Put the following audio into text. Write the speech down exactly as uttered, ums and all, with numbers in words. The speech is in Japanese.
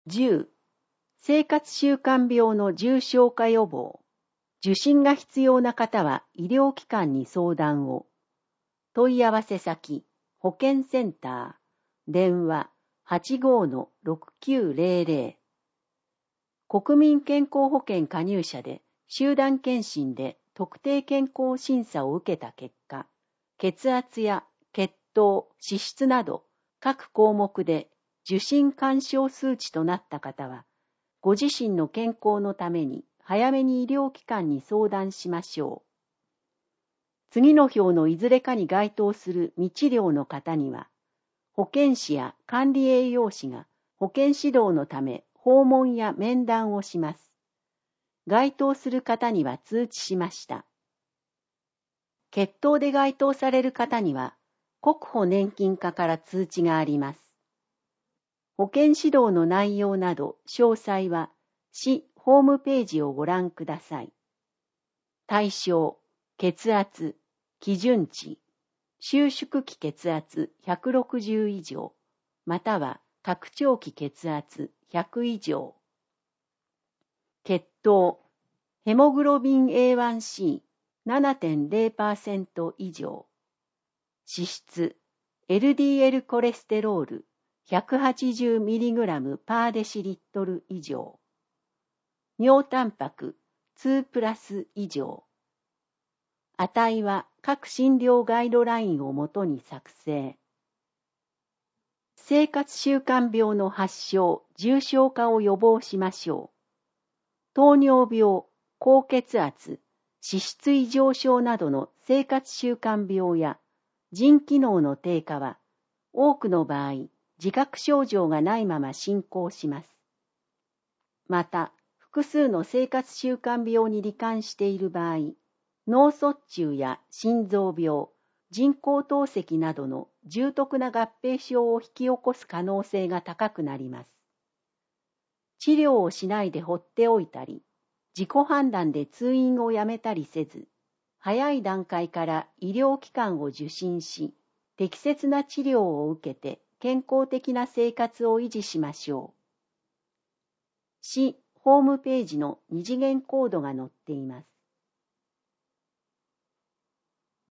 じゅう. 生活習慣病の重症化予防。受診が必要な方は医療機関に相談を。問い合わせ先、保健センター、電話 はちごー ろくきゅうぜろぜろ。国民健康保険加入者で集団検診で特定健康審査を受けた結果、血圧や血糖、脂質など各項目で受診勧奨数値となった方は、ご自身の健康のために早めに医療機関に相談しましょう。次の表のいずれかに該当する未治療の方には、保健師や管理栄養士が保健指導のため訪問や面談をします。該当する方には通知しました。血糖で該当される方には、国保年金課から通知があります。保健指導の内容など詳細は市ホームページをご覧ください。対象、血圧、基準値、収縮期血圧ひゃくろくじゅう以上、または拡張期血圧ひゃく以上。血糖、ヘモグロビン エーワンシーななてんぜろパーセント 以上。脂質、エルディーエル コレステロール ひゃくはちじゅうミリグラム パーデシリットル以上。尿タンパクにプラス以上。値は各診療ガイドラインをもとに作成。生活習慣病の発症、重症化を予防しましょう。糖尿病、高血圧、脂質異常症などの生活習慣病や腎機能の低下は、多くの場合、自覚症状がないまま進行します。また、複数の生活習慣病に罹患している場合、脳卒中や心臓病、人工透析などの重篤な合併症を引き起こす可能性が高くなります。治療をしないで放っておいたり、自己判断で通院をやめたりせず、早い段階から医療機関を受診し、適切な治療を受けて健康的な生活を維持しましょう。市ホームページの二次元コードが載っています。